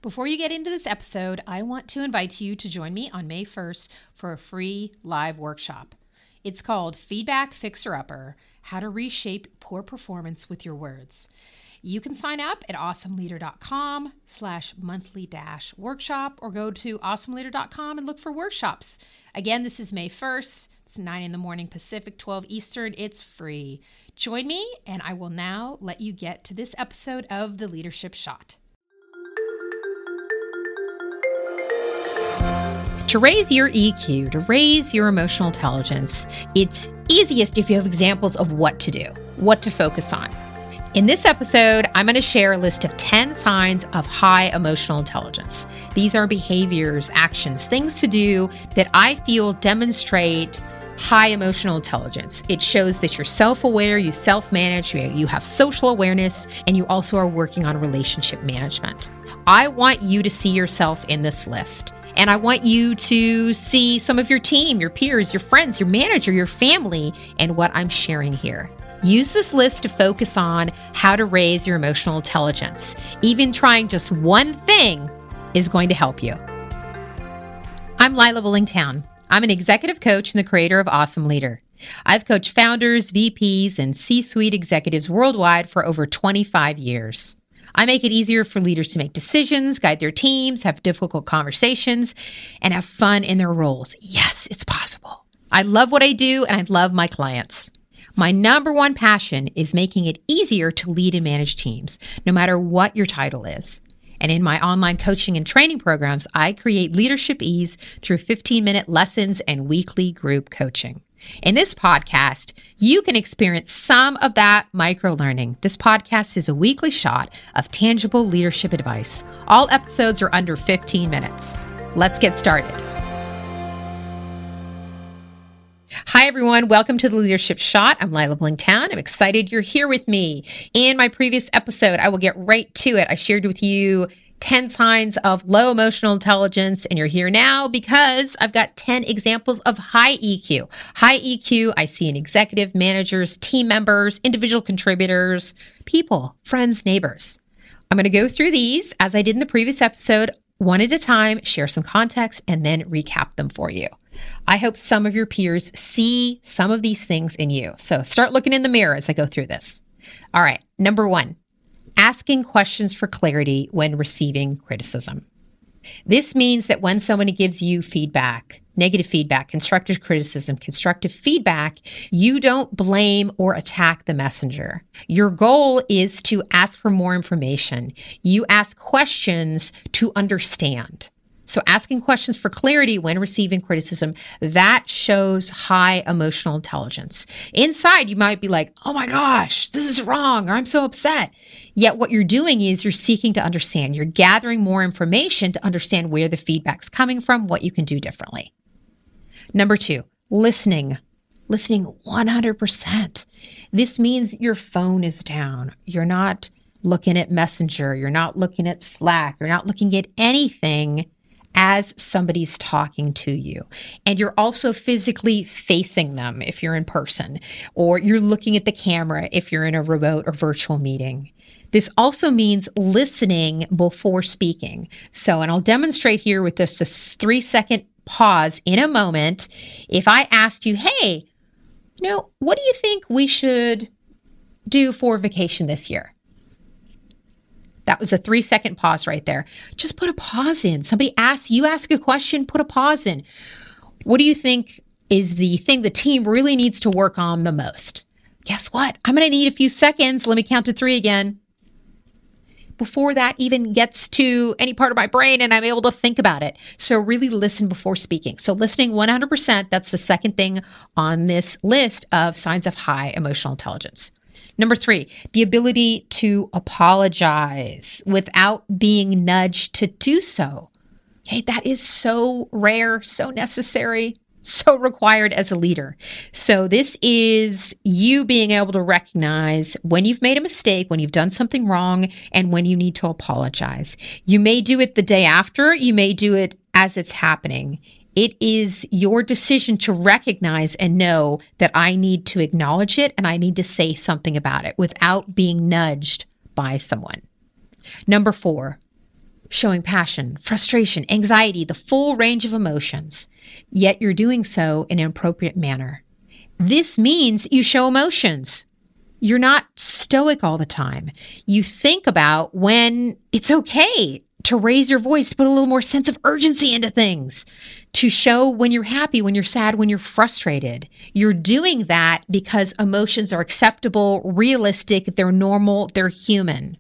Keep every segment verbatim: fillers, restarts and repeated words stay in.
Before you get into this episode, I want to invite you to join me on May first for a free live workshop. It's called Feedback Fixer-Upper: How to Reshape Poor Performance with Your Words. You can sign up at awesomeleader.com slash monthly dash workshop or go to awesomeleader dot com and look for workshops. Again, this is May first. It's nine in the morning Pacific, twelve Eastern. It's free. Join me, and I will now let you get to this episode of The Leadership Shot. To raise your E Q, to raise your emotional intelligence, it's easiest if you have examples of what to do, what to focus on. In this episode, I'm going to share a list of ten signs of high emotional intelligence. These are behaviors, actions, things to do that I feel demonstrate high emotional intelligence. It shows that you're self-aware, you self-manage, you have social awareness, and you also are working on relationship management. I want you to see yourself in this list. And I want you to see some of your team, your peers, your friends, your manager, your family, and what I'm sharing here. Use this list to focus on how to raise your emotional intelligence. Even trying just one thing is going to help you. I'm Lila Willingtown. I'm an executive coach and the creator of Awesome Leader. I've coached founders, V Ps, and C-suite executives worldwide for over twenty-five years. I make it easier for leaders to make decisions, guide their teams, have difficult conversations, and have fun in their roles. Yes, it's possible. I love what I do, and I love my clients. My number one passion is making it easier to lead and manage teams, no matter what your title is. And in my online coaching and training programs, I create leadership ease through fifteen-minute lessons and weekly group coaching. In this podcast, you can experience some of that micro-learning. This podcast is a weekly shot of tangible leadership advice. All episodes are under fifteen minutes. Let's get started. Hi, everyone. Welcome to The Leadership Shot. I'm Lila Willingtown. I'm excited you're here with me. In my previous episode, I will get right to it. I shared with you ten signs of low emotional intelligence, and you're here now because I've got ten examples of high E Q. High E Q, I see in executive managers, team members, individual contributors, people, friends, neighbors. I'm going to go through these as I did in the previous episode, one at a time, share some context, and then recap them for you. I hope some of your peers see some of these things in you. So start looking in the mirror as I go through this. All right, number one. Asking questions for clarity when receiving criticism. This means that when someone gives you feedback, negative feedback, constructive criticism, constructive feedback, you don't blame or attack the messenger. Your goal is to ask for more information. You ask questions to understand. So asking questions for clarity when receiving criticism, that shows high emotional intelligence. Inside, you might be like, oh my gosh, this is wrong, or I'm so upset. Yet what you're doing is you're seeking to understand. You're gathering more information to understand where the feedback's coming from, what you can do differently. Number two, listening. Listening one hundred percent. This means your phone is down. You're not looking at Messenger. You're not looking at Slack. You're not looking at anything as somebody's talking to you. And you're also physically facing them if you're in person, or you're looking at the camera if you're in a remote or virtual meeting. This also means listening before speaking. So, and I'll demonstrate here with this, this three second pause in a moment. If I asked you, hey, you know, what do you think we should do for vacation this year? That was a three second pause right there. Just put a pause in. Somebody asks, you ask a question, put a pause in. What do you think is the thing the team really needs to work on the most? Guess what? I'm going to need a few seconds. Let me count to three again. Before that even gets to any part of my brain and I'm able to think about it. So really listen before speaking. So listening one hundred percent, that's the second thing on this list of signs of high emotional intelligence. Number three, the ability to apologize without being nudged to do so. Okay, that is so rare, so necessary, so required as a leader. So this is you being able to recognize when you've made a mistake, when you've done something wrong, and when you need to apologize. You may do it the day after, you may do it as it's happening. It is your decision to recognize and know that I need to acknowledge it and I need to say something about it without being nudged by someone. Number four, showing passion, frustration, anxiety, the full range of emotions, yet you're doing so in an appropriate manner. This means you show emotions. You're not stoic all the time. You think about when it's okay to raise your voice, to put a little more sense of urgency into things, to show when you're happy, when you're sad, when you're frustrated. You're doing that because emotions are acceptable, realistic, they're normal, they're human.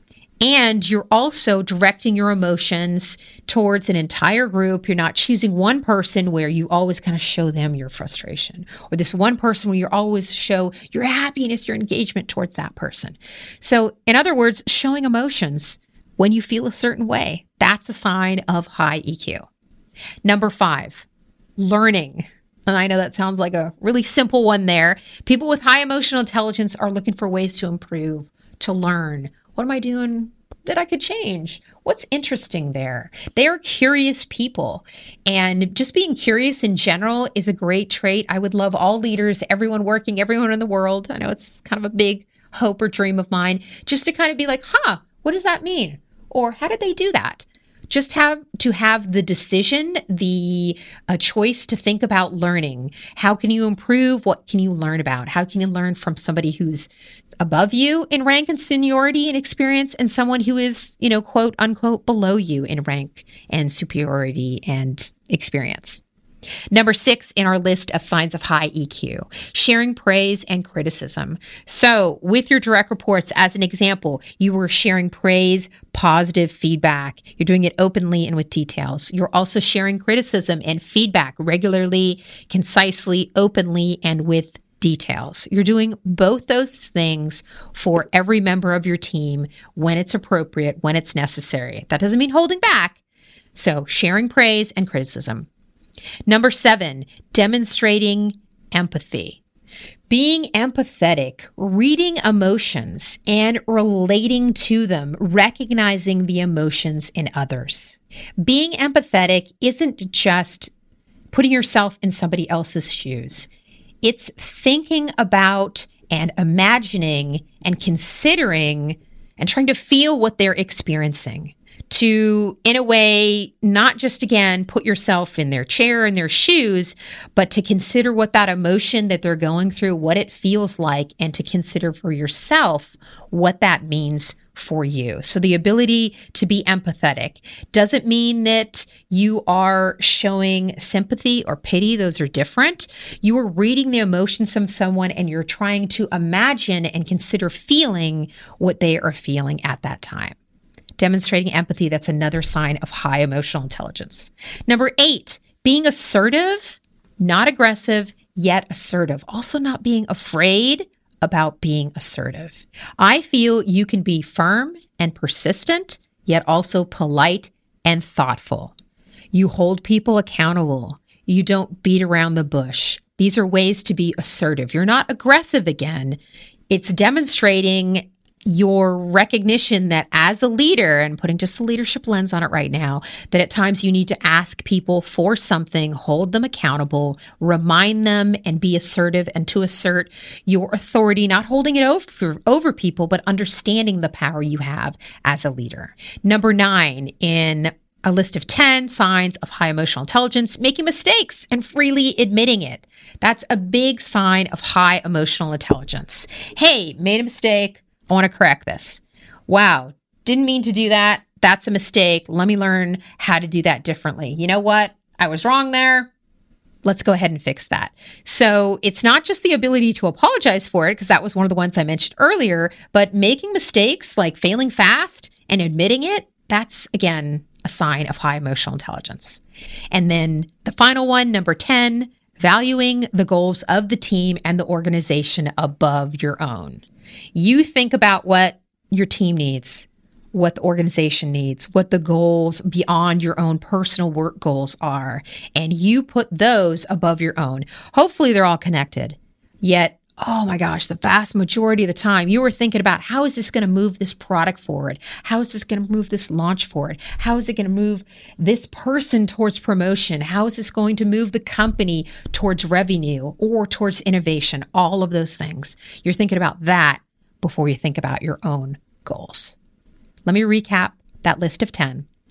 And you're also directing your emotions towards an entire group. You're not choosing one person where you always kind of show them your frustration, or this one person where you always show your happiness, your engagement towards that person. So in other words, showing emotions when you feel a certain way, that's a sign of high E Q. Number five, learning. And I know that sounds like a really simple one there. People with high emotional intelligence are looking for ways to improve, to learn. What am I doing that I could change? What's interesting there? They are curious people. And just being curious in general is a great trait. I would love all leaders, everyone working, everyone in the world. I know it's kind of a big hope or dream of mine, just to kind of be like, huh, what does that mean? Or how did they do that? Just have to have the decision, the uh, choice to think about learning. How can you improve? What can you learn about? How can you learn from somebody who's above you in rank and seniority and experience, and someone who is, you know, quote unquote, below you in rank and superiority and experience? Number six in our list of signs of high E Q, sharing praise and criticism. So with your direct reports, as an example, you were sharing praise, positive feedback. You're doing it openly and with details. You're also sharing criticism and feedback regularly, concisely, openly, and with details. You're doing both those things for every member of your team when it's appropriate, when it's necessary. That doesn't mean holding back. So sharing praise and criticism. Number seven, demonstrating empathy. Being empathetic, reading emotions and relating to them, recognizing the emotions in others. Being empathetic isn't just putting yourself in somebody else's shoes. It's thinking about and imagining and considering and trying to feel what they're experiencing. To, in a way, not just, again, put yourself in their chair, in their shoes, but to consider what that emotion that they're going through, what it feels like, and to consider for yourself what that means for you. So the ability to be empathetic doesn't mean that you are showing sympathy or pity. Those are different. You are reading the emotions from someone and you're trying to imagine and consider feeling what they are feeling at that time. Demonstrating empathy, that's another sign of high emotional intelligence. Number eight, being assertive, not aggressive, yet assertive. Also not being afraid about being assertive. I feel you can be firm and persistent, yet also polite and thoughtful. You hold people accountable. You don't beat around the bush. These are ways to be assertive. You're not aggressive again. It's demonstrating your recognition that as a leader, and putting just the leadership lens on it right now, that at times you need to ask people for something, hold them accountable, remind them, and be assertive, and to assert your authority, not holding it over, over people, but understanding the power you have as a leader. Number nine, in a list of ten signs of high emotional intelligence, making mistakes and freely admitting it. That's a big sign of high emotional intelligence. Hey, made a mistake. I want to correct this. Wow, didn't mean to do that. That's a mistake. Let me learn how to do that differently. You know what? I was wrong there. Let's go ahead and fix that. So it's not just the ability to apologize for it, because that was one of the ones I mentioned earlier, but making mistakes like failing fast and admitting it, that's, again, a sign of high emotional intelligence. And then the final one, number ten, valuing the goals of the team and the organization above your own. You think about what your team needs, what the organization needs, what the goals beyond your own personal work goals are, and you put those above your own. Hopefully they're all connected. Yet, oh my gosh, the vast majority of the time you were thinking about, how is this going to move this product forward? How is this going to move this launch forward? How is it going to move this person towards promotion? How is this going to move the company towards revenue or towards innovation? All of those things. You're thinking about that before you think about your own goals. Let me recap that list of ten.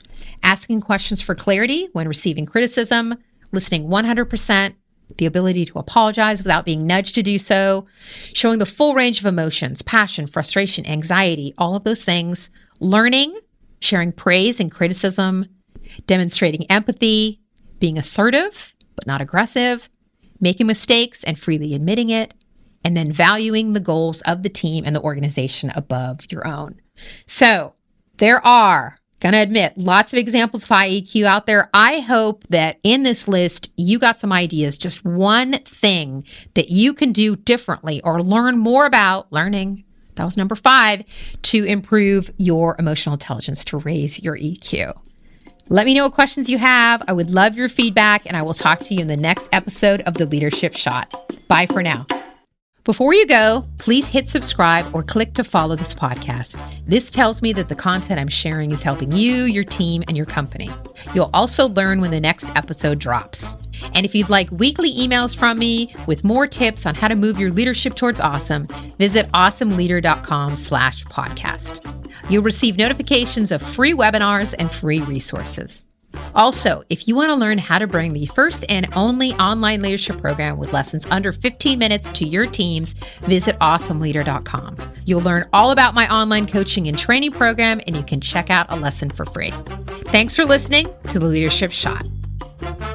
asking questions for clarity when receiving criticism, listening one hundred percent, the ability to apologize without being nudged to do so, showing the full range of emotions, passion, frustration, anxiety, all of those things, learning, sharing praise and criticism, demonstrating empathy, being assertive but not aggressive, making mistakes and freely admitting it, and then valuing the goals of the team and the organization above your own. So there are, gonna admit, lots of examples of high E Q out there. I hope that in this list, you got some ideas, just one thing that you can do differently or learn more about learning. That was number five, to improve your emotional intelligence, to raise your E Q. Let me know what questions you have. I would love your feedback, and I will talk to you in the next episode of The Leadership Shot. Bye for now. Before you go, please hit subscribe or click to follow this podcast. This tells me that the content I'm sharing is helping you, your team, and your company. You'll also learn when the next episode drops. And if you'd like weekly emails from me with more tips on how to move your leadership towards awesome, visit awesomeleader.com slash podcast. You'll receive notifications of free webinars and free resources. Also, if you want to learn how to bring the first and only online leadership program with lessons under fifteen minutes to your teams, visit awesome leader dot com. You'll learn all about my online coaching and training program, and you can check out a lesson for free. Thanks for listening to The Leadership Shot.